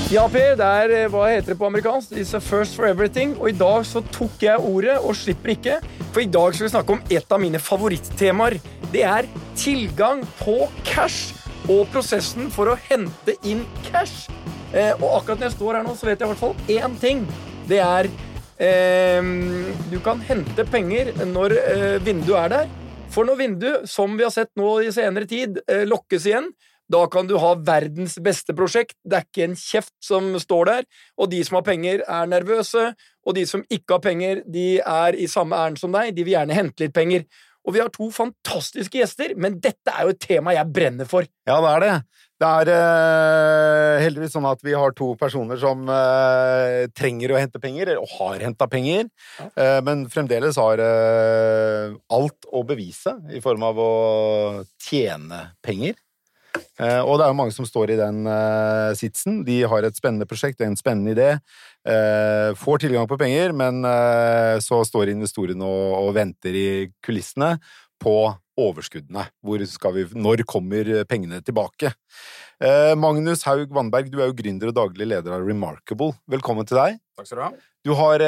Ja, Per, hva heter det på amerikansk? It's a first for everything. Og i dag så tok jeg ordet og slipper ikke. For i dag skal vi snakke om et av mine favorittemaer. Det tilgang på cash og prosessen for å hente inn cash. Og akkurat når jeg står her nå, så vet jeg i hvert fall én ting. Det du kan hente penger når vinduet der. For når vinduet, som vi har sett nå i senere tid, lokkes igjen, da kan du ha verdens beste prosjekt. Det ikke en kjeft som står der, og de som har penger nervøse, og de som ikke har penger, de i samme ærend som deg, de vil gjerne hente litt penger. Og vi har to fantastiske gjester, men dette jo et tema jeg brenner for. Ja, det det. Det heldigvis sånn at vi har to personer som trenger å hente penger, og har hentet penger, men fremdeles har alt å bevise i form av å tjene penger. Og det jo mange som står i den sitsen. De har et spennende prosjekt, en spennende idé, får tilgang på penger, men så står investorene og venter i kulissene på overskuddene. Når kommer pengene tilbake? Magnus Haug Wannberg, du jo gründer og daglig leder av Remarkable. Velkommen til deg. Takk skal du ha. Du har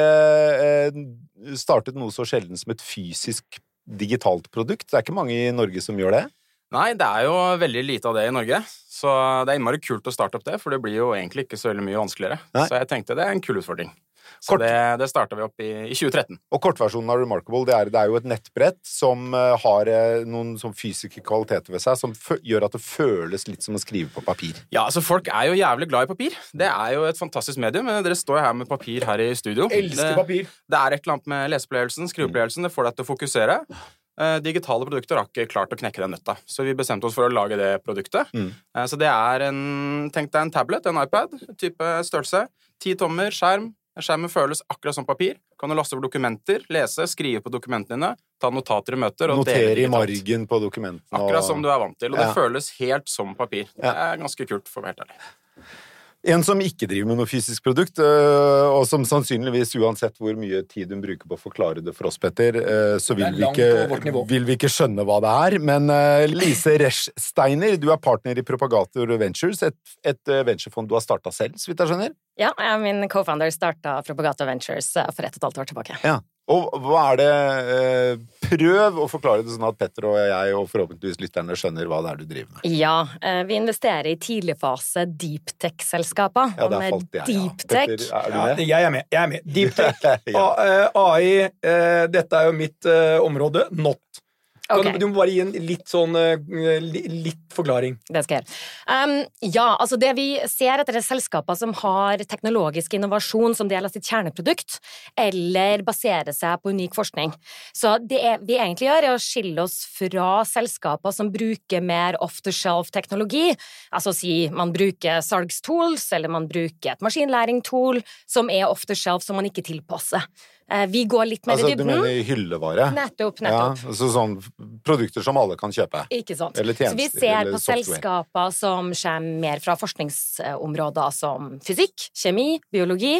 startet noe så sjelden som et fysisk digitalt produkt. Det ikke mange i Norge som gjør det. Nei, det jo veldig lite av det i Norge, så det innmari kult å starte opp det, for det blir jo egentlig ikke så veldig mye vanskeligere. Nei. Så jeg tenkte det en kul utfordring. Så det startet vi opp i 2013. Og kortversjonen av Remarkable, det jo et nettbrett som har noen sånn fysiske kvaliteter ved seg, som gjør at det føles litt som å skrive på papir. Ja, altså folk jo jævlig glad i papir. Det jo et fantastisk medium. Dere står jo her med papir her i studio. Elsker papir. Det et eller annet med leseopplevelsen, skriveopplevelsen, det får deg til å fokusere. Digitale produkter har ikke klart å knekke den nøtta, så vi bestemte oss for å lage det produktet. Så det tenk deg en tablet, en iPad, type størrelse, 10 tommer, skjermen føles akkurat som papir. Kan du laste over dokumenter, lese, skrive på dokumentene dine, ta notater i møter og notere i margen på dokumentene. Akkurat som du vant til, og det føles helt som papir. Det ganske kult, for å være helt ærlig. En som ikke driver med noe fysisk produkt, og som sannsynligvis uansett hvor mye tid hun bruker på å forklare det for oss, Petter, så vil vi ikke skjønne hva det men Lise Resch-Steiner, du partner i Propagator Ventures, et venturefond du har startet selv, så vidt jeg skjønner? Ja, min co-founder startet Propagator Ventures for 1,5 år tilbake. Ja. Og hva det? Prøv å forklare det sånn at Petter og jeg og forhåpentligvis lytterne skjønner hva det du driver med. Ja, vi investerer i tidligfase deep tech-selskaper. Ja, der falt jeg, deep tech. Petter, du med? Jeg med. Deep tech, AI, dette jo mitt område, not. Okay. Du må bare gi en litt forklaring. Det skal jeg. Ja, altså det vi ser etter selskaper som har teknologisk innovasjon som del av sitt kjerneprodukt, eller baserer seg på unik forskning. Så det vi egentlig gjør å skille oss fra selskaper som bruker mer off-the-shelf teknologi, altså man bruker salgstools, eller man bruker et maskinlæring-tool som off-the-shelf som man ikke tilpasser. Vi går litt mer i dybden. Altså, du mener hyllevare? Nettopp. Ja, altså sånn produkter som alle kan kjøpe. Ikke sant. Eller tjenester, så vi ser på software. selskaper som kommer mer fra forskningsområder som fysikk, kjemi, biologi,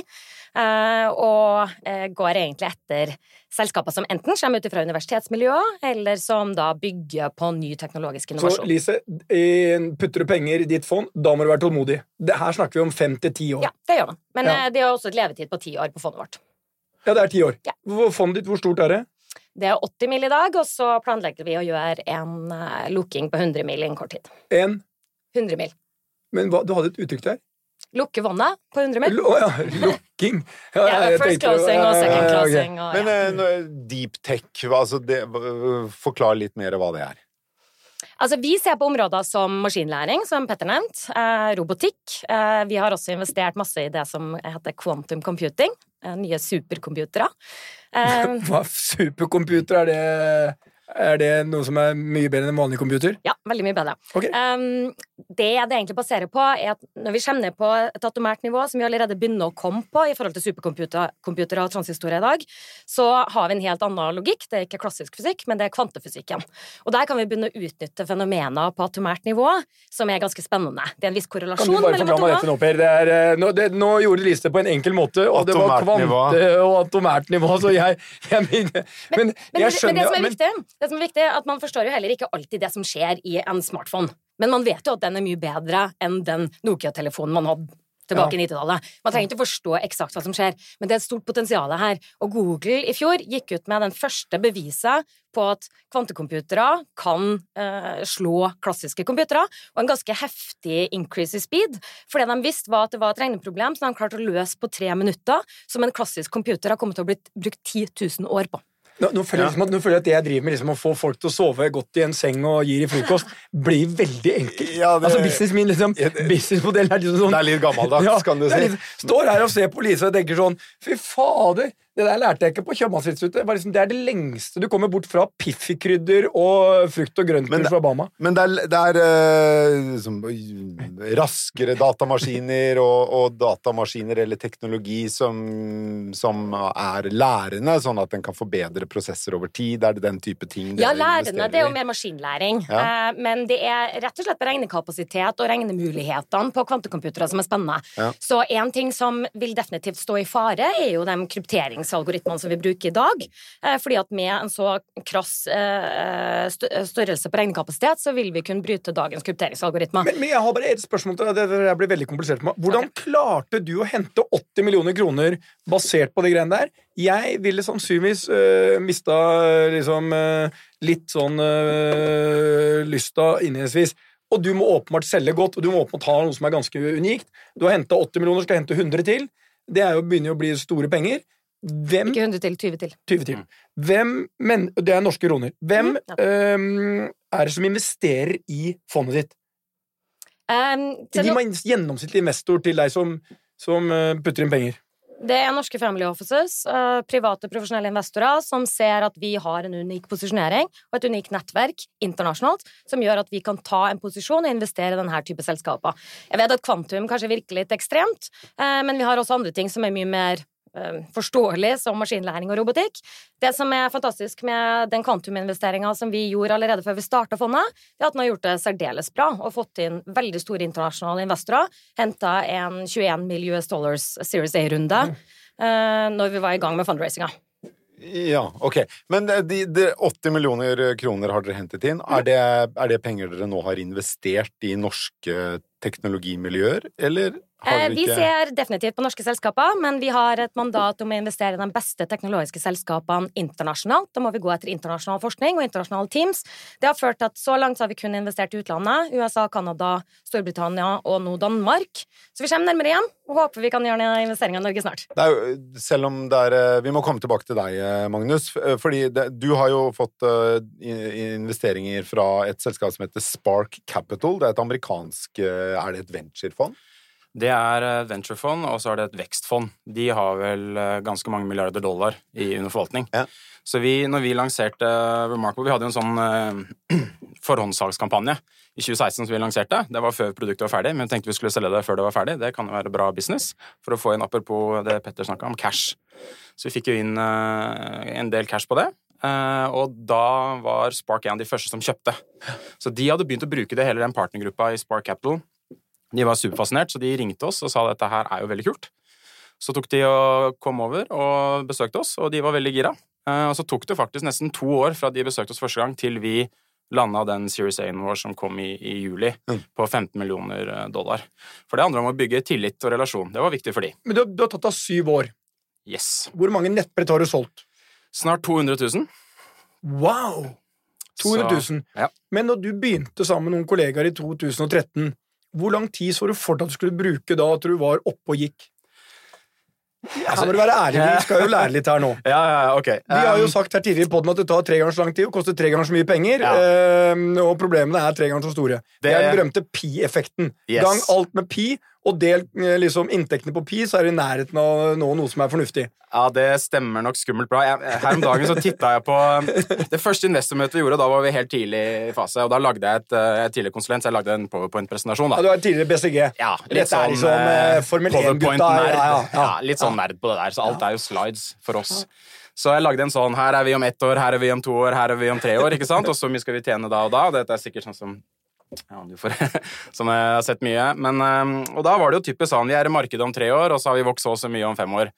og går egentlig etter selskaper som enten kommer ut fra universitetsmiljøer, eller som da bygger på ny teknologisk innovasjon. Så Lise, putter du penger i ditt fond, da må du være tålmodig. Her snakker vi om 5 til 10 år. Ja, det gjør man. Men det også et levetid på 10 år på fondet vårt. Ja, det 10 år. Ja. Fondet ditt, hvor stort det? Det 80 mil i dag, og så planlegger vi å gjøre en lukking på 100 mil i en kort tid. 100 mil. Men du hadde et uttrykk der? Lukke vannet på 100 mil. Lukking. First closing og second closing. Okay. Men deep tech, altså forklar litt mer hva det Altså, vi ser på områder som maskinlæring, som Petter nevnt, robotikk. Vi har også investert masse i det som heter quantum computing, nye supercomputere. Hva supercomputer Er det noe som mye bedre enn en vanlig computer? Ja, veldig mye bedre. Okay. Det egentlig baserer på at når vi kommer ned på et atomært nivå, som vi allerede begynner å komme på i forhold til supercomputere og transistorer i dag, så har vi en helt annen logikk. Det ikke klassisk fysikk, men det kvantefysikken. Og der kan vi begynne å utnytte fenomener på atomært nivå, som ganske spennende. Det en viss korrelasjon mellom atomer. Kan du bare forklare meg dette nå, Per? Nå gjorde Lise det på en enkel måte, og det var kvante og atomært nivå, så men jeg skjønner... Det som viktig at man forstår jo heller ikke alltid det som skjer i en smartphone. Men man vet jo at den mye bedre enn den Nokia-telefonen man hadde tilbake i 90-tallet. Man trenger ikke forstå eksakt hva som skjer, men det er et stort potensial her. Og Google i fjor gikk ut med den første beviset på at kvantekomputere kan slå klassiske computere, og en ganske heftig increase i speed, for det de visste var at det var et regneproblem som de klarte å løse på 3 minutter, som en klassisk computer har kommet til å bli brukt 10 000 år på. Nå føler jeg at det jeg driver med liksom, å få folk til å sove godt i en seng og gir i frokost, blir veldig enkelt. Ja, altså businessmodellen er liksom sånn. Det er litt gammeldags, kan du si. Står her og ser på Lisa og tenker sånn, fy fader, det der lærte jeg ikke på Kjøpmannsinstituttet. Det er det lengste du kommer bort fra piffikrydder og frukt og grøntkurs fra Bama. Men det er liksom, raskere datamaskiner og datamaskiner eller teknologi som er lærende, sånn at den kan forbedre prosesser over tid. Er det den type ting? Ja, lærende, det er jo mer maskinlæring. Ja. Men det er rett og slett beregnekapasitet og regnemulighetene på kvantekomputere som er spennende. Ja. Så en ting som vil definitivt stå i fare er jo de krypteringsalgoritmene som vi bruker i dag. Fordi at med en så krass størrelse på regnekapasitet, så vil vi kunne bryte dagens krypteringsalgoritmer. Men jeg har bare et spørsmål til deg, det blir veldig komplisert for meg. Hvordan klarte du å hente 80 millioner kroner basert på de greiene der? Jeg ville sannsynligvis mista liksom, litt sånn lysta innledningsvis. Og du må åpenbart selge godt, og du må åpenbart ha noe som er ganske unikt. Du har hentet 80 millioner, skal hente 100 til. Det begynner jo å bli store penger. Ikke 100 til, 20 til. 20 til. Men det er norske kroner. Hvem er det som investerer i fondet ditt? De må gjennomsnittlig investor til deg som putter inn penger. Det er norske family offices, private profesjonelle investorer som ser at vi har en unik posisjonering og et unikt nettverk internasjonalt som gjør at vi kan ta en posisjon og investere i denne type selskaper. Jeg vet at kvantum kanskje virker litt ekstremt, men vi har også andre ting som er mye mer forståelig som maskinlæring og robotikk. Det som er fantastisk med den kvantuminvesteringen som vi gjorde allerede før vi startet fondet, er at den har gjort det særdeles bra og fått inn veldig store internasjonale investorer, hentet en $21 million Series A-runde når vi var i gang med fundraisinga. Ja, ok. Men de 80 millioner kroner har dere hentet inn. Er det penger dere nå har investert i norske teknologimiljøer, eller? Vi ser definitivt på norske selskaper, men vi har et mandat om å investere i de beste teknologiske selskapene internasjonalt. Da må vi gå etter internasjonal forskning og internasjonale teams. Det har ført at så langt har vi kun investert i utlandet, USA, Kanada, Storbritannia og nå Danmark. Så vi kommer nærmere igjen, og håper vi kan gjøre en investering i Norge snart. Det er jo, selv om det vi må komme tilbake til deg, Magnus, fordi du har jo fått investeringer fra et selskap som heter Spark Capital. Det er et amerikansk, er det et venturefond? Det er venturefond, og så er det et vekstfond. De har vel ganske mange milliarder dollar under forvaltning. Ja. Så når vi lanserte Remarkable, vi hadde jo en sånn forhåndssalgskampanje i 2016 som vi lanserte. Det var før produktet var ferdig, men jeg tenkte vi skulle selge det før det var ferdig. Det kan jo være bra business for å få inn, apropos det Petter snakket om, cash. Så vi fikk jo inn en del cash på det. Og da var Spark en av de første som kjøpte. Så de hadde begynt å bruke det hele den partnergruppa i Spark Capital. De var superfascinert, så de ringte oss og sa at dette her er jo veldig kult. Så tok de og kom over og besøkte oss, og de var veldig gira. Og så tok det faktisk nesten 2 år fra de besøkte oss første gang til vi landet den Series A-en vår som kom i juli på $15 millioner. For det handler om å bygge tillit og relasjon. Det var viktig for de. Men du har tatt av 7 år. Yes. Hvor mange nettbrett har du solgt? Snart 200 000. Wow! 200 000. Ja. Men når du begynte sammen med noen kollegaer i 2013, hvor lang tid så du for at du skulle bruke da at du var oppe og gikk? Her må du være ærlig, vi skal jo lære litt her nå. Ja, ok. Vi har jo sagt her tidligere i podden at det tar 3 ganger så lang tid og koster 3 ganger så mye penger, og problemene er 3 ganger så store. Det er den berømte pi-effekten. Yes. Gang alt med pi, og del liksom inntektene på pi, så er det i nærheten av noe som er fornuftig. Ja, det stemmer nok skummelt bra. Her om dagen så tittet jeg på det første investormøtet vi gjorde, da var vi helt tidlig i fase, og da lagde jeg et tidligere konsulent, så jeg lagde en PowerPoint-presentasjon da. Ja, du er tidligere BCG. Ja, litt sånn Formel 1-gutta. Ja, litt sånn nerd på det der, så alt er jo slides for oss. Så jeg lagde en sånn, her er vi om 1 år, her er vi om 2 år, her er vi om 3 år, ikke sant? Og så mye skal vi tjene da og da, og dette er sikkert sånn som du får, som jeg har sett mye. Men, og da var det jo typisk sånn, vi er i markedet om 3 år, og så har vi vokst så mye om 5 år.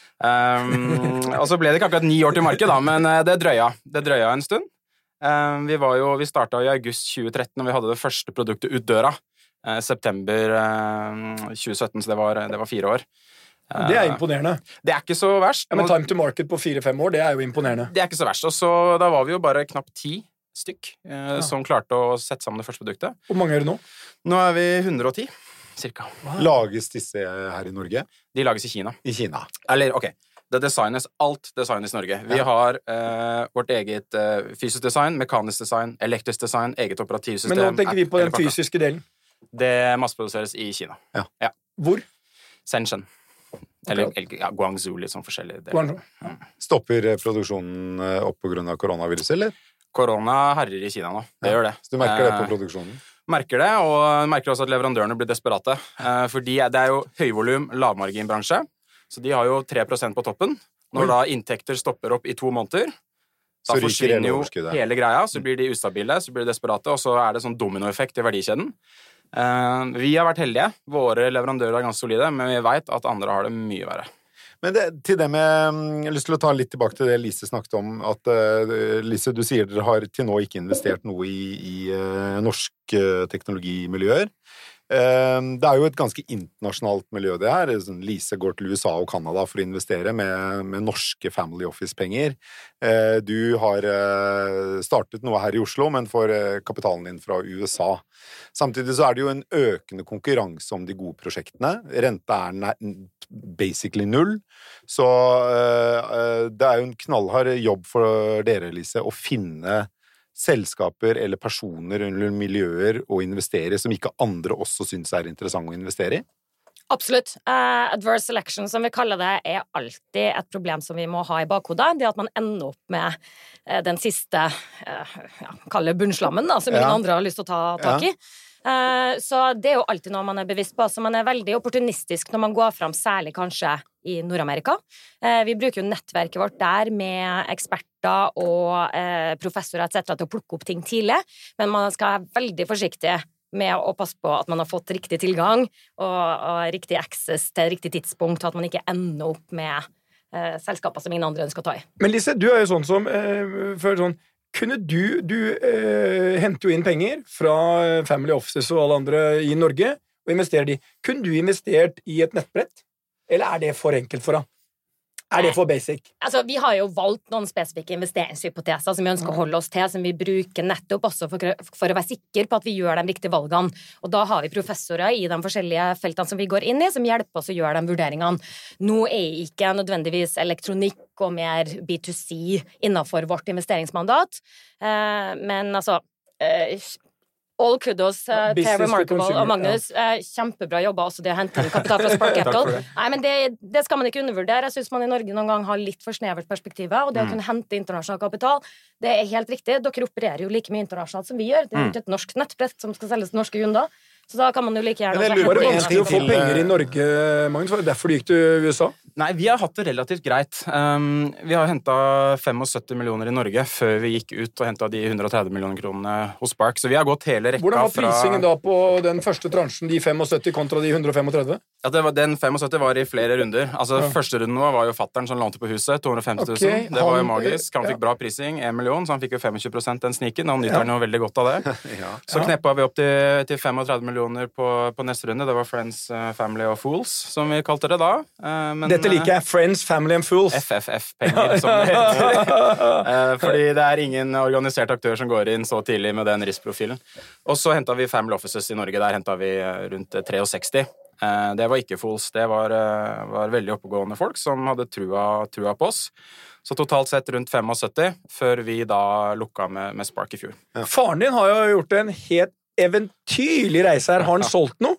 Og så ble det ikke akkurat 9 år til markedet da, men det drøya en stund. Vi startet i august 2013, og vi hadde det første produktet ut døra September 2017, så det var 4 år. Det er imponerende. Det er ikke så verst. Ja, men time to market på 4-5 år, det er jo imponerende. Det er ikke så verst. Og så da var vi jo bare knapt 10 stykk som klarte å sette sammen det første produktet. Hvor mange er det nå? Nå er vi 110, cirka. Wow. Lages disse her i Norge? De lages i Kina. I Kina. Eller, ok, alt designes i Norge. Vi har vårt eget fysisk design, mekanisk design, elektrisk design, eget operativsystem. Men nå tenker vi på den fysiske delen. Det masseproduseres i Kina. Ja. Hvor? Shenzhen. Eller Guangzhou, litt sånn forskjellig. Stopper produksjonen opp på grunn av koronavirus, eller? Korona herrer i Kina nå. Det gjør det. Så du merker det på produksjonen? Merker det, og merker også at leverandørene blir desperate. Fordi det er jo høyvolum, lavmarginbransje, så de har jo 3% på toppen. Når da inntekter stopper opp i 2 måneder, da forsvinner jo hele greia, så blir de ustabile, så blir de desperate, og så er det sånn dominoeffekt i verdikjeden. Vi har vært heldige. Våre leverandører er ganske solide, men vi vet at andre har det mye verre. Men til det med, jeg har lyst til å ta litt tilbake til det Lise snakket om, at Lise, du sier dere har til nå ikke investert noe i norske teknologimiljøer. Det er jo et ganske internasjonalt miljø det her. Lise går til USA og Canada for å investere med norske family office-penger. Du har startet noe her i Oslo, men får kapitalen din fra USA. Samtidig så er det jo en økende konkurranse om de gode prosjektene. Renta er basically 0. Så det er jo en knallhard jobb for dere, Lise, å finne selskaper eller personer eller miljøer å investere som ikke andre også synes er interessant å investere i? Absolutt. Adverse selection, som vi kaller det, er alltid et problem som vi må ha i bakhodet. Det at man ender opp med den siste, kaller bunnslammen, som ingen andre har lyst til å ta tak i. Så det er jo alltid noe man er bevisst på. Så man er veldig opportunistisk når man går fram, særlig kanskje i Nord-Amerika. Vi bruker jo nettverket vårt der med eksperter og professorer etc. til å plukke opp ting tidlig, men man skal være veldig forsiktig med å passe på at man har fått riktig tilgang og riktig access til riktig tidspunkt, og at man ikke ender opp med selskaper som ingen andre ønsker å ta i. Men Lise, du er jo sånn som kunne du henter jo inn penger fra family offices og alle andre i Norge og investerer de. Kunne du investert i et nettbrett? Eller er det for enkelt for deg? Er det for basic? Altså, vi har jo valgt noen spesifikke investeringshypoteser som vi ønsker å holde oss til, som vi bruker nettopp også for å være sikre på at vi gjør de riktige valgene. Og da har vi professorer i de forskjellige feltene som vi går inn i, som hjelper oss å gjøre de vurderingene. Nå er ikke nødvendigvis elektronikk og mer B2C innenfor vårt investeringsmandat, men altså all kudos til Remarkable og Magnus. Kjempebra jobba også det å hente kapital fra Spark Capital. Nei, men det skal man ikke undervurdere. Jeg synes man i Norge noen gang har litt for snevert perspektivet, og det å kunne hente internasjonal kapital, det er helt riktig. Dere opererer jo like mye internasjonalt som vi gjør. Det er jo ikke et norsk nettbrett som skal selges til norske kunder. Så da kan man jo like gjerne... Men det var vanskelig å få penger i Norge, Magnus. Var det derfor du gikk til USA? Nei, vi har hatt det relativt greit. Vi har hentet 75 millioner i Norge før vi gikk ut og hentet de 130 millioner kronene hos Spark. Så vi har gått hele rekka fra... Hvordan var prisingen da på den første transjen, de 75 kontra de 135? Ja, den 75 var i flere runder. Altså, første runden nå var jo fatteren som lånte på huset, 250 000. Okay, det var jo magisk. Han fikk bra prising, 1 million, så han fikk jo 25% den sniken. Han nyter noe veldig godt av det. Så kneppet vi opp til 35 millioner på neste runde. Det var Friends, Family og Fools, som vi kalte det da. Men, dette liker jeg. Friends, Family and Fools. FFF-penger, som det heter. Fordi det er ingen organisert aktør som går inn så tidlig med den riskprofilen. Og så hentet vi Family Offices i Norge. Der hentet vi rundt 63. Det var ikke Fools. Det var veldig oppegående folk som hadde trua på oss. Så totalt sett rundt 75, før vi da lukka med Spark i fjor. Ja. Faren din har jo gjort en helt eventyrlig reise her. Har han solgt noe?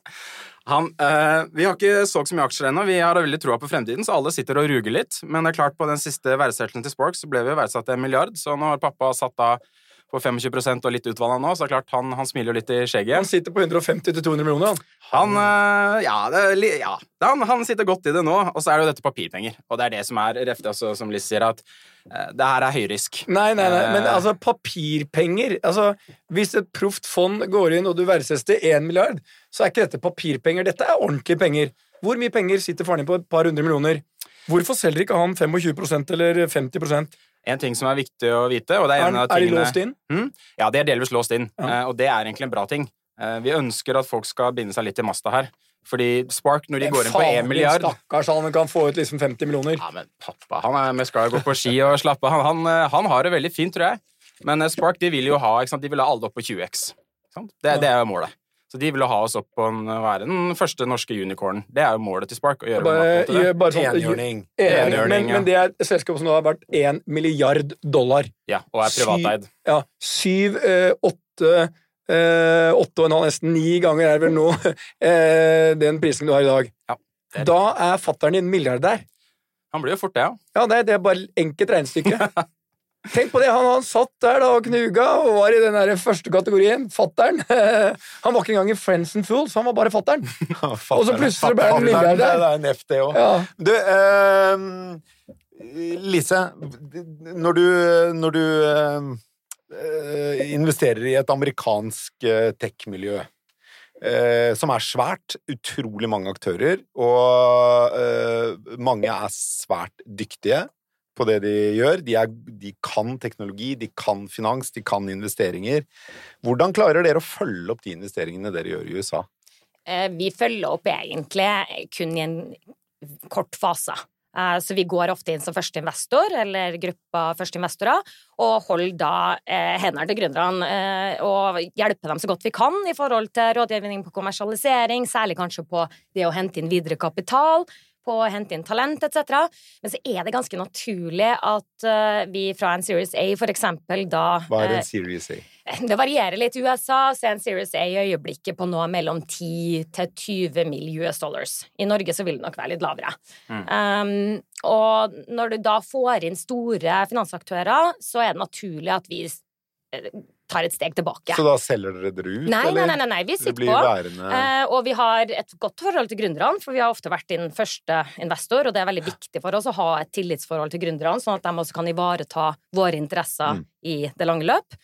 Vi har ikke solgt så mye aksjer ennå. Vi har veldig troa på fremtiden, så alle sitter og ruger litt. Men det er klart, på den siste verdsettelsen til Spark så ble vi verdsatt 1 milliard, så nå har pappa satt da på 25% og litt utvalget nå, så er det klart han smiler jo litt i skjegget. Han sitter på 150-200 millioner, han sitter godt i det nå, og så er det jo dette papirpenger, og det er det som er rett, altså, som Liz sier, at det her er høyrisk. Nei, men altså papirpenger, altså hvis et proft fond går inn og du verdsetter 1 milliard, så er ikke dette papirpenger, dette er ordentlige penger. Hvor mye penger sitter faren din på et par 100 millioner? Hvorfor selger ikke han 25% eller 50%? En ting som er viktig å vite, og det er en av tingene... Er de låst inn? Ja, det er delvis låst inn, og det er egentlig en bra ting. Vi ønsker at folk skal binde seg litt til masta her. Fordi Spark, når de går inn på 1 milliard... Stakkars, han kan få ut liksom 50 millioner. Ja, men pappa, han er med skal gå på ski og slappe. Han har det veldig fint, tror jeg. Men Spark, de vil jo ha, ikke sant? De vil ha alle opp på 20x. Det er jo målet. Så de vil ha oss opp på være den første norske unicornen. Det er jo målet til Spark, å gjøre bare sånn, enhjørning. Men det er et selskap som nå har vært $1 milliard. Ja, og er privateid. 8,5, nesten 9 ganger er vel nå den prisen du har i dag. Ja, da er fatteren din milliardær. Han blir jo fort det, ja. Ja, det er bare enkelt regnestykke. Tenk på det, han satt der da og knuga og var i den der første kategorien, fatteren. Han var ikke engang i Friends and Fools, han var bare fatteren. Og så plutselig ble han milliardær. Det er en FT også. Ja. Du, Lise, når du investerer i et amerikansk tech-miljø, som er svært, utrolig mange aktører, og mange er svært dyktige på det de gjør. De kan teknologi, de kan finans, de kan investeringer. Hvordan klarer dere å følge opp de investeringene dere gjør i USA? Vi følger opp egentlig kun i en kort fase. Så vi går ofte inn som første investor, eller gruppa første investorer, og holder da hendene til gründerne og hjelper dem så godt vi kan i forhold til rådgivning på kommersialisering, særlig kanskje på det å hente inn videre kapital, på å hente inn talent, etc. Men så er det ganske naturlig at vi fra en Series A for eksempel da... Hva er en Series A? Det varierer litt i USA, så er en Series A i øyeblikket på nå mellom 10 til 20 mill. $. I Norge så vil det nok være litt lavere. Og når du da får inn store finansaktører, så er det naturlig at vi tar et steg tilbake. Så da selger dere ut? Nei, vi sitter på. Og vi har et godt forhold til gründerne, for vi har ofte vært din første investor, og det er veldig viktig for oss å ha et tillitsforhold til gründerne, sånn at de også kan ivareta våre interesser i det lange løp.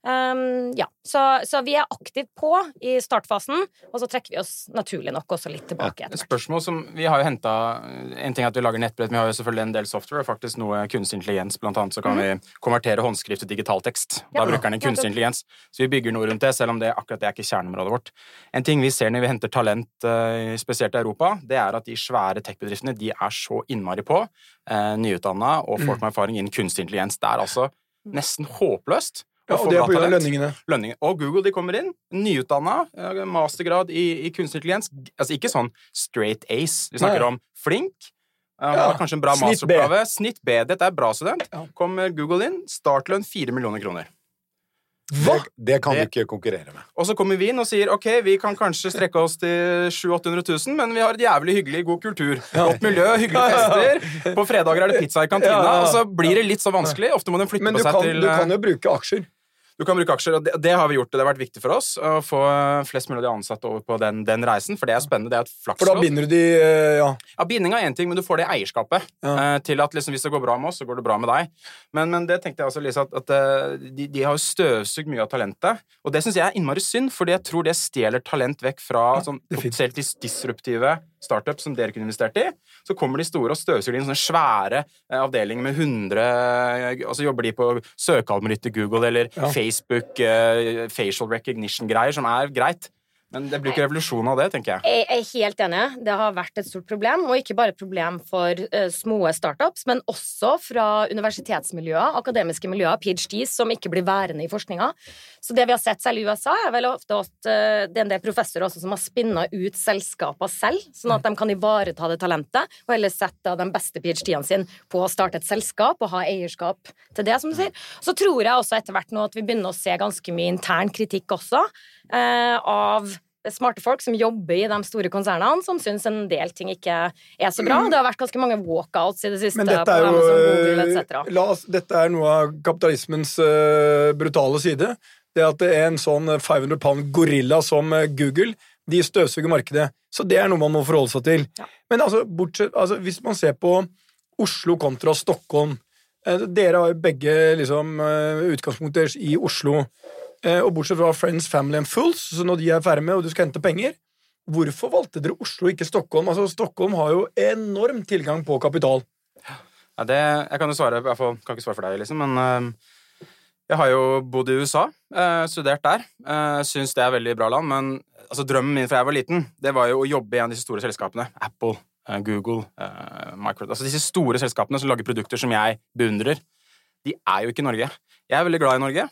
Så vi er aktivt på i startfasen, og så trekker vi oss naturlig nok også litt tilbake. Et spørsmål som vi har jo hentet, en ting er at vi lager nettbrett, men vi har jo selvfølgelig en del software, faktisk noe kunstig intelligens, blant annet så kan vi konvertere håndskrift til digital tekst. Da bruker den kunstig intelligens, så vi bygger noe rundt det, selv om akkurat det er ikke kjerneområdet vårt. En ting vi ser når vi henter talent, spesielt i Europa, det er at de svære tech-bedriftene, de er så innmari på, nyutdannet og folk med erfaring innen kunstig intelligens. Det er altså nesten håpløst. Ja, og det er på grunn av lønningene. Og Google, de kommer inn, nyutdannet, mastergrad i kunstig intelligens, altså ikke sånn straight ace, vi snakker om flink, har kanskje en bra masteroppgave, snitt B, dette er bra student, kommer Google inn, startlønn 4 millioner kroner. Hva? Det kan vi ikke konkurrere med. Og så kommer vi inn og sier, ok, vi kan kanskje strekke oss til 700-800 000, men vi har et jævlig hyggelig, god kultur, godt miljø, hyggelige fester, på fredager er det pizza i kantina, og så blir det litt så vanskelig, ofte må de flytte på seg til... Men du kan jo bruke aksjer. Du kan bruke aksjer, og det har vi gjort. Det har vært viktig for oss å få flest mulig av de ansatte over på den reisen, for det er spennende, det er et flakslodd. For da binder du de, Ja, binding er en ting, men du får det eierskapet til at liksom, hvis det går bra med oss, så går det bra med deg. Men det tenkte jeg også, Lisa, at de har jo støvsugd mye av talentet, og det synes jeg er innmari synd, fordi jeg tror det stjeler talent vekk fra sånn potensielt disruptive startups som dere kunne investert i. Så kommer de store og støvsuger inn sånne svære avdelinger med 100, og så jobber de på søkealgoritmer Google eller Facebook, facial recognition-greier, som er greit. Men det blir ikke revolusjon av det, tenker jeg. Jeg er helt enig. Det har vært et stort problem, og ikke bare et problem for små startups, men også fra universitetsmiljøer, akademiske miljøer, PhDs, som ikke blir værende i forskninga. Så det vi har sett selv i USA, er vel ofte at det er en del professorer også som har spinnet ut selskaper selv, sånn at de kan ivareta det talentet, og heller sette den beste PhD-ene sin på å starte et selskap og ha eierskap til det, som du sier. Så tror jeg også etter hvert nå at vi begynner å se ganske mye intern kritikk også, av smarte folk som jobber i de store konsernene, som synes en del ting ikke er så bra. Det har vært ganske mange walkouts i det siste. Men dette er jo, dette er noe av kapitalismens brutale side. Det at det er en sånn 500 pound gorilla som Google, de støvsuger markedet. Så det er noe man må forholde seg til. Ja. Men altså, hvis man ser på Oslo kontra Stockholm, dere har jo begge liksom, utgangspunkter i Oslo, og bortsett fra Friends, Family and Fools, så når de er ferdig med, og du skal hente penger, hvorfor valgte dere Oslo, ikke Stockholm? Altså, Stockholm har jo enorm tilgang på kapital. Ja, jeg kan jo svare, i hvert fall kan ikke svare for deg, liksom, men Jeg har jo bodd i USA, studert der. Synes det veldig bra land, men altså, drømmen min fra jeg var liten, det var jo å jobbe i en av disse store selskapene. Apple, Google, Microsoft. Altså disse store selskapene som lager produkter som jeg beundrer, de jo ikke i Norge. Jeg veldig glad i Norge.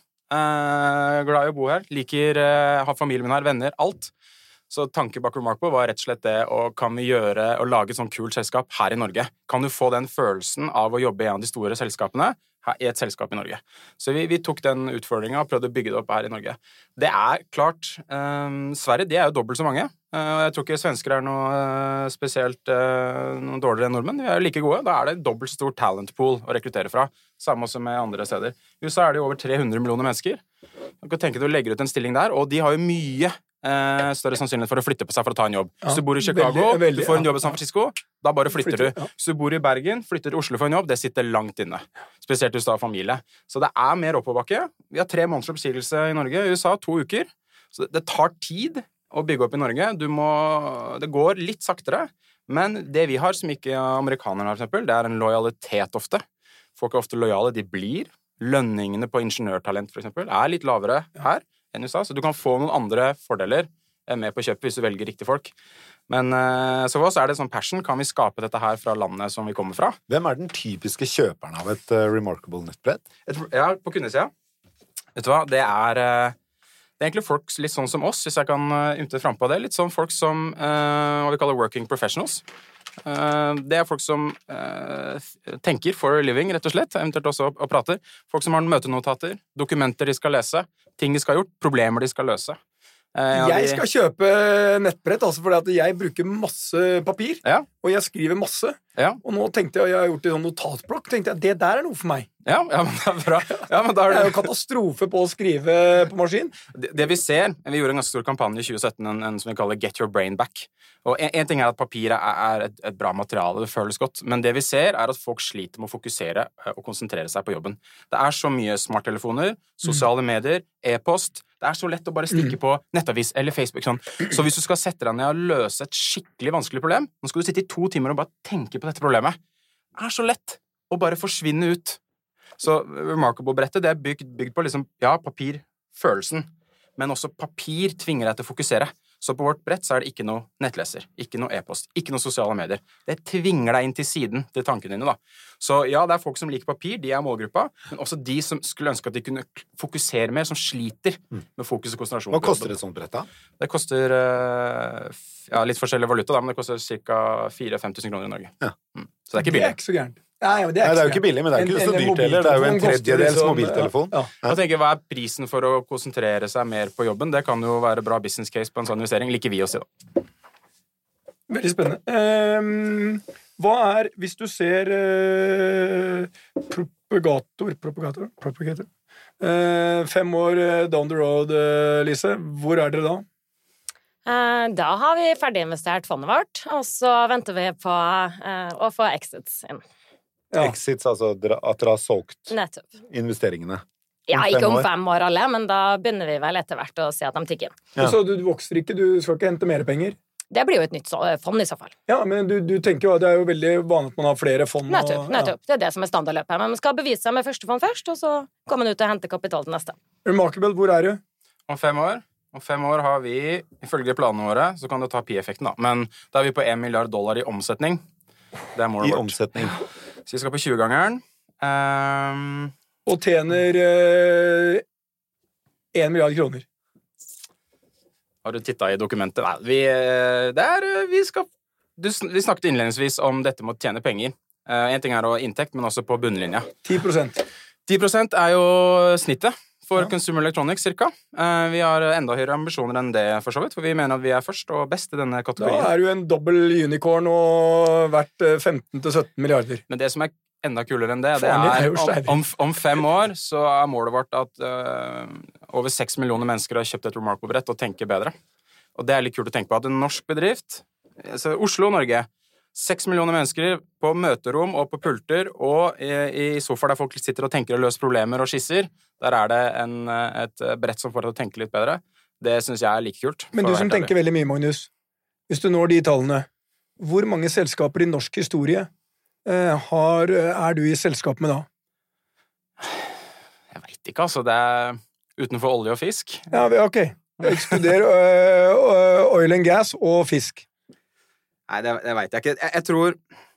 Glad i å bo her. Liker ha familien min her, venner, alt. Så tanken bak Remarkable var rett og slett det, og kan vi gjøre og lage et sånt kult selskap her i Norge? Kan du få den følelsen av å jobbe i en av de store selskapene i et selskap i Norge? Så vi tok den utfordringen og prøvde å bygge det opp her i Norge. Det klart, Sverige, de jo dobbelt så mange, og jeg tror ikke svensker noe spesielt noe dårligere enn nordmenn. De jo like gode. Da det dobbelt så stor talentpool å rekruttere fra, samme også med andre steder. I USA det jo over 300 millioner mennesker. Du kan tenke deg å legge ut en stilling der, og de har jo mye større sannsynlighet for å flytte på seg for å ta en jobb. Hvis du bor i Chicago, du får en jobb i San Francisco, da bare flytter du. Hvis du bor i Bergen, flytter til Oslo for en jobb, det sitter langt inne. Spesielt hvis du har familie. Så det mer oppoverbakke. Vi har 3 måneders oppsigelse i Norge, i USA 2 uker. Så det tar tid å bygge opp i Norge. Det går litt saktere, men det vi har som ikke amerikanerne har, for eksempel, det en lojalitet ofte. Folk ofte lojale, de blir. Lønningene på ingeniørtalent, for eksempel, litt lavere her enn USA, så du kan få noen andre fordeler med på kjøpet hvis du velger riktige folk. Men så for oss det sånn passion, kan vi skape dette her fra landet som vi kommer fra? Hvem den typiske kjøperen av et Remarkable nettbrett? Ja, på kundesida. Vet du hva, det egentlig folk litt sånn som oss, hvis jeg kan ymte frem på det. Litt sånn folk som, hva vi kaller working professionals. Det folk som tenker for a living, rett og slett, eventuelt også og prater. Folk som har møtenotater, dokumenter de skal lese, ting de skal ha gjort, problemer de skal løse. Jeg skal kjøpe nettbrett, altså fordi at jeg bruker masse papir, og jeg skriver masse. Og nå tenkte jeg har gjort det i sånn notatblokk, tenkte jeg, det der noe for meg. Ja, men det bra. Ja, men da det jo katastrofe på å skrive på maskin. Det vi ser, vi gjorde en ganske stor kampanje i 2017, en som vi kaller Get Your Brain Back. Og en ting at papir et bra materiale, det føles godt, men det vi ser at folk sliter med å fokusere og konsentrere seg på jobben. Det så mye smarttelefoner, sosiale medier, e-post, det så lett å bare stikke på nettavis eller Facebook. Sånn. Så hvis du skal sette deg ned og løse et skikkelig vanskelig problem, nå skal du sitte i 2 timer og bare tenke på dette problemet. Det så lett å bare forsvinne ut. Så Remarkable-brettet, det bygd på liksom, papirfølelsen, men også papir tvinger deg til å fokusere. Så på vårt brett så det ikke noe nettleser, ikke noe e-post, ikke noe sosiale medier. Det tvinger deg inn til siden til tankene dine da. Så ja, det folk som liker papir, de målgruppa, men også de som skulle ønske at de kunne fokusere mer, som sliter med fokus og konsentrasjon. Hva koster et sånt brett da? Det koster litt forskjellig valuta da, men det koster ca. 4-5 000 kroner i Norge. Ja. Så det ikke billig. Det ikke så gærent. Nei, det jo ikke billig, men det ikke så dyrt heller. Det jo en tredjedels mobiltelefon. Jeg tenker, hva prisen for å konsentrere seg mer på jobben? Det kan jo være bra business case på en sånn investering. Liker vi å si da. Veldig spennende. Hva hvis du ser propagator 5 år down the road, Lise, hvor dere da? Da har vi ferdiginvestert fondet vårt, og så venter vi på å få exits inn. Ja. Exits, altså at dere har solgt investeringene. Ja, ikke om 5 år alle, men da begynner vi vel etter hvert å se at de tikker inn. Ja. Så du vokser ikke, du skal ikke hente mer penger? Det blir jo et nytt fond i så fall. Ja, men du tenker jo at det jo veldig vanlig at man har flere fond. Nettopp. Det det som standardløpet. Men man skal bevise seg med første fond først, og så kommer man ut og henter kapital til neste. Remarkable, hvor du? Om 5 år. Om 5 år har vi, ifølge planene våre, så kan du ta P-effekten da, men da vi på $1 milliard i omsetning. Det målet vårt. Omsetning. Så vi skal på 20-gangeren. Og tjener 1 milliard kroner. Har du tittet i dokumentet? Nei, vi snakket innledningsvis om dette med å tjene penger. En ting å inntekt, men også på bunnlinja. 10%. 10% jo snittet for Consumer Electronics, cirka. Vi har enda høyere ambisjoner enn det, for så vidt, for vi mener at vi først og best i denne kategorien. Da du en dobbel unicorn og verdt 15-17 milliarder. Men det som enda kulere enn det om 5 år så målet vårt at over 6 millioner mennesker har kjøpt et Remarkable-brett og tenker bedre. Og det litt kult å tenke på at en norsk bedrift, altså Oslo, Norge, 6 millioner mennesker på møterom og på pulter og i sofaer der folk sitter og tenker og løser problemer og skisser, der det et brett som får deg til å tenke litt bedre. Det synes jeg like kult. Men du som tenker veldig mye, Magnus, hvis du når de tallene, hvor mange selskaper i norsk historie du i selskap med da? Jeg vet vet ikke, altså. Det utenfor olje og fisk. Ja, ok. Ekskluder oil and gas og fisk. Nei, det vet jeg ikke. Jeg tror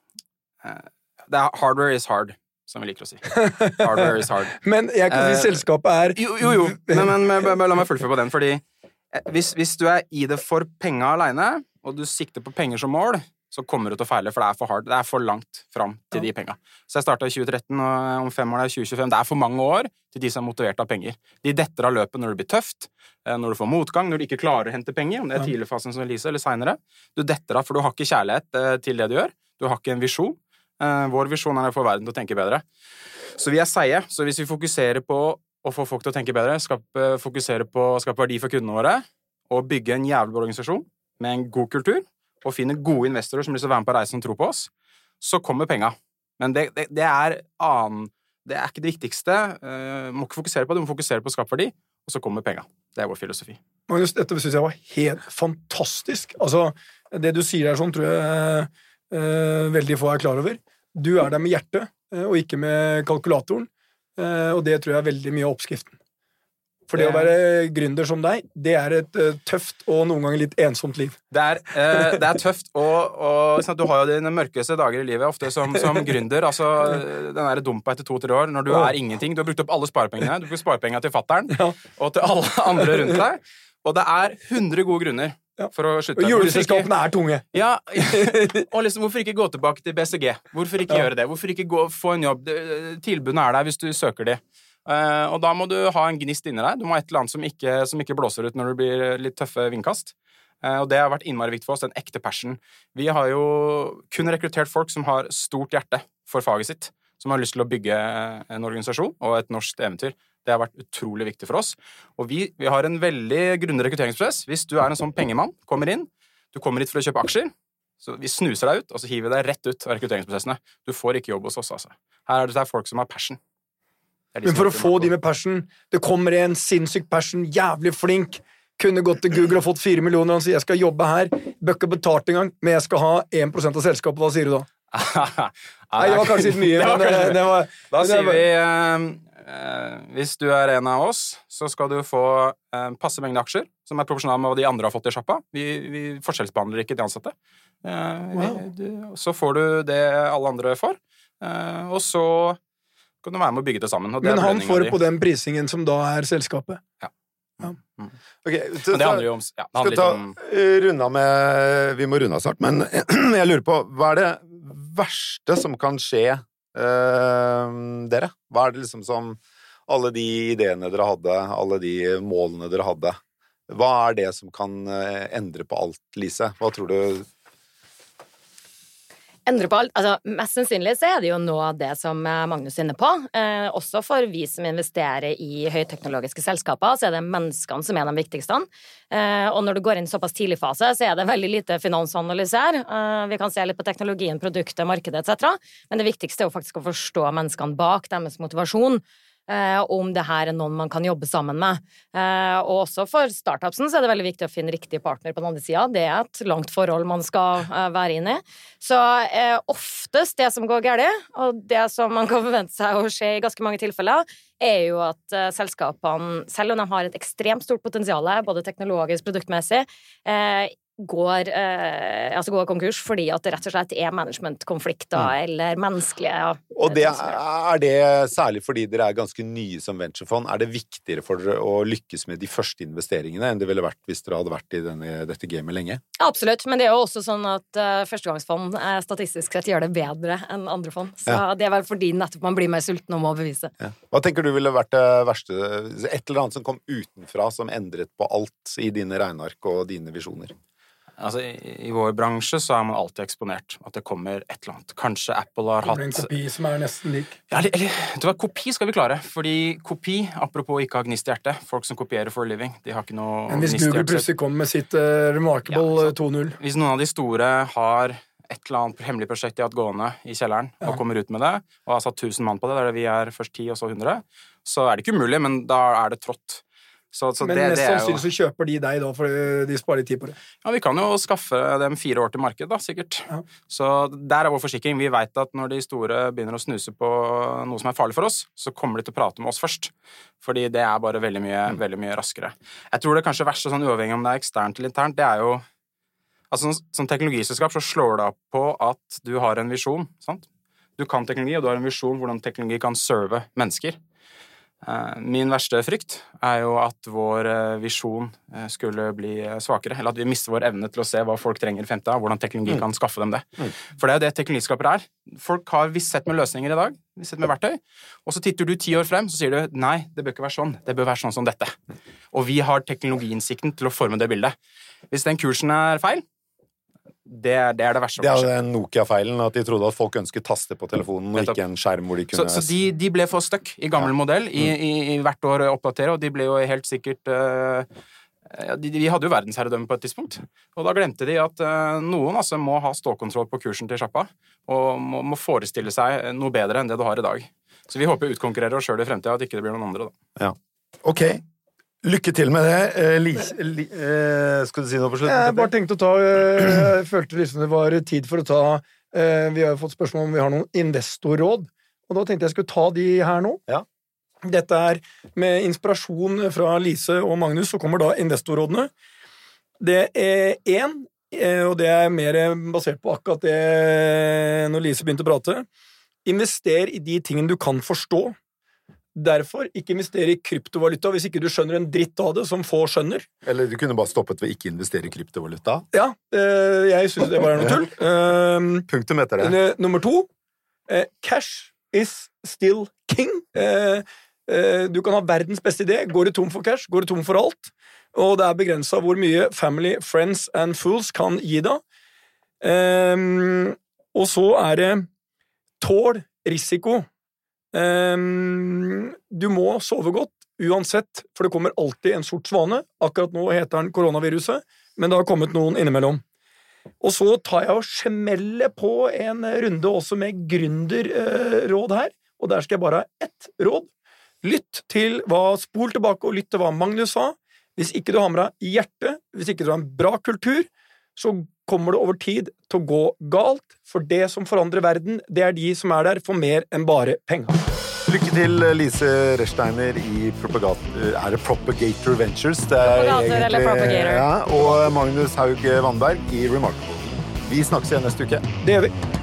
hardware is hard, som vi liker å si. Hardware is hard. Men jeg kan si selskapet Jo. Men la meg fullføre på den, fordi hvis du i det for penger alene, og du sikter på penger som mål, så kommer du til å feile, for det for hard. Det for langt fram til de pengene. Så jeg startet i 2013, og om 5 år 2025. Det for mange år til de som motivert av penger. De detter av løpet når det blir tøft, når du får motgang, når du ikke klarer å hente penger, om det tidligfasen som Elise, eller senere. Du detter av, for du har ikke kjærlighet til det du gjør. Du har ikke en visjon. Vår visjon å få verden til å tenke bedre. Så vi seige. Så hvis vi fokuserer på å få folk til å tenke bedre, fokusere på å skape verdi for kundene våre, og bygge en jævlig organisasjon med en god kultur, og finne gode investorer som vil være med på reisen og tro på oss, så kommer penger. Men det ikke det viktigste. Må ikke fokusere på det, du må fokusere på å skape verdi, og så kommer penger. Det vår filosofi. Magnus, dette synes jeg var helt fantastisk. Altså, det du sier sånn, tror jeg veldig få klar over. Du der med hjertet, og ikke med kalkulatoren, og det tror jeg veldig mye av oppskriften. For det å være gründer som deg, det et tøft og noen ganger litt ensomt liv. Det tøft, og du har jo dine mørkeste dager i livet, ofte som gründer. Altså, den dumpa etter 2-3 år, når du ingenting. Du har brukt opp alle sparepengene. Du bruker sparepengene til fatteren, og til alle andre rundt deg. Og det 100 gode grunner for å slutte. Og juleselskapene tunge. Ja, og hvorfor ikke gå tilbake til BCG? Hvorfor ikke gjøre det? Hvorfor ikke få en jobb? Tilbudene der hvis du søker det. Og da må du ha en gnist inni deg. Du må ha et eller annet som ikke blåser ut når det blir litt tøffe vindkast. Og det har vært innmari viktig for oss, en ekte passion. Vi har jo kun rekruttert folk som har stort hjerte for faget sitt, som har lyst til å bygge en organisasjon og et norsk eventyr. Det har vært utrolig viktig for oss. Og vi har en veldig grundig rekrutteringsprosess. Hvis du en sånn pengemann, kommer inn, du kommer hit for å kjøpe aksjer, så vi snuser deg ut, og så hiver vi deg rett ut av rekrutteringsprosessene. Du får ikke jobb hos oss, altså. Her det folk som har passion. Men for å få de med passion, det kommer en sinnssyk passion, jævlig flink, kunne gått til Google og fått 4 millioner, og han sier, jeg skal jobbe her, bøkker betalt en gang, men jeg skal ha 1% av selskapet, hva sier du da? Nei, det var kanskje litt mye, men da sier vi, hvis du en av oss, så skal du få passe mengde aksjer, som proporsjonalt med hva de andre har fått i shoppa. Vi forskjellsbehandler ikke de ansatte. Så får du det alle andre får, og så kan du være med å bygge det sammen. Men han får på den prisingen som da selskapet? Ja. Okay, men det handler jo om... Ja, skal ta runde med... Vi må runde snart, men jeg lurer på, hva det verste som kan skje dere? Hva det liksom som alle de ideene dere hadde, alle de målene dere hadde? Hva det som kan endre på alt, Lise? Hva tror du... Endre på alt. Altså, mest sannsynlig så det jo noe av det som Magnus inne på. Også for vi som investerer i høyteknologiske selskaper, så det menneskene som de viktigste. Og når du går inn i såpass tidlig fase, så det veldig lite finansanalyse her. Vi kan se litt på teknologien, produktet, markedet, etc. Men det viktigste jo faktisk å forstå menneskene bak, deres motivasjon, om det her noen man kan jobbe sammen med. Og også for startupsen så det veldig viktig å finne riktige partner på den andre siden. Det et langt forhold man skal være inne i. Så oftest det som går galt, og det som man kan forvente seg å skje i ganske mange tilfeller, jo at selskapene, selv om de har et ekstremt stort potensial, både teknologisk, produktmessig, går konkurs fordi at det rett og slett managementkonflikter eller menneskelige... Og det det særlig fordi dere ganske nye som venturefond, det viktigere for dere å lykkes med de første investeringene enn det ville vært hvis dere hadde vært i dette gamet lenge? Absolutt, men det jo også sånn at førstegangsfond statistisk sett gjør det bedre enn andre fond. Så det vel fordi nettopp man blir mer sulten om å bevise. Ja. Hva tenker du ville vært det verste, et eller annet som kom utenfra som endret på alt i dine regneark og dine visjoner? Altså, i vår bransje så man alltid eksponert at det kommer et eller annet. Kanskje Apple har hatt... Det en kopi som nesten lik. Ja, eller kopi skal vi klare, fordi kopi, apropos ikke ha gnist i hjertet, folk som kopierer for a living, de har ikke noe Men hvis Google plutselig kommer med sitt Remarkable 2.0... Hvis noen av de store har et eller annet hemmelig prosjekt de har hatt gående i kjelleren, og kommer ut med det, og har satt 1000 mann på det, der vi først 10 og så 100, så det ikke umulig, men da det trått. Men det mest er jo... sannsynlig så kjøper de deg da, for de sparer tid på det. Ja, vi kan jo skaffe dem 4 år til marked da, sikkert. Ja. Så der vår forsikring. Vi vet at når de store begynner å snuse på noe som farlig for oss, så kommer de til å prate med oss først. Fordi det bare veldig mye raskere. Jeg tror det kanskje verste, sånn uavhengig om det eksternt eller internt, det jo... Altså, som teknologiselskap så slår det opp på at du har en visjon, sant? Du kan teknologi, og du har en visjon hvordan teknologi kan serve mennesker. Min verste frykt jo at vår visjon skulle bli svakere, eller at vi mister vår evne til å se hva folk trenger i fremtiden, hvordan teknologi kan skaffe dem det. For det jo det teknologiskaper Folk har visst sett med løsninger i dag, visst sett med verktøy, og så titter du 10 år frem, så sier du, nei, det bør ikke være sånn, det bør være sånn som dette. Og vi har teknologiinnsikten til å forme det bildet. Hvis den kursen feil, det det verste. Det jo den Nokia-feilen, at de trodde at folk ønsket taste på telefonen, og ikke en skjerm hvor de kunne... Så de ble for stuck i gammel modell, i hvert år oppdatere, og de ble jo helt sikkert... de hadde jo verdensherredømme på et tidspunkt, og da glemte de at noen altså må ha ståkontroll på kursen til sjappa, og må forestille seg noe bedre enn det du har i dag. Så vi håper utkonkurrerer oss selv i fremtiden, at ikke det blir noen andre da. Ja, ok. Lykke til med det. Skal du si noe på slutten? Jeg bare tenkte å ta... Jeg følte liksom det var tid for å ta... Vi har jo fått spørsmål om vi har noen investorråd, og da tenkte jeg skulle ta de her nå. Ja. Dette med inspirasjon fra Lise og Magnus, så kommer da investorrådene. Det en, og det mer basert på akkurat det når Lise begynte å prate. Invester i de tingene du kan forstå. Derfor, ikke investere i kryptovaluta hvis ikke du skjønner en dritt av det, som få skjønner. Eller du kunne bare stoppet ved ikke investere i kryptovaluta. Ja, jeg synes det bare noe tull. Punktum etter det. Nummer 2, cash is still king. Du kan ha verdens beste idé, går du tom for cash, går du tom for alt, og det begrenset hvor mye family, friends and fools kan gi deg. Og så det tål risiko. Du må sove godt, uansett, for det kommer alltid en sort svane. Akkurat nå heter den koronaviruset, men det har kommet noen innimellom. Og så tar jeg og smeller på en runde også med gründerråd her, og der skal jeg bare ha ett råd. Spol tilbake og lytt til hva Magnus sa. Hvis ikke du har med deg hjerte, hvis ikke du har en bra kultur, så kommer det over tid til å gå galt, for det som forandrer verden, det de som der for mer enn bare penger. Lykke til, Lise Rechsteiner i det Propagator Ventures? Propagator eller Propagator. Ja, og Magnus Haug Vannberg i Remarkable. Vi snakkes igjen neste uke. Det gjør vi.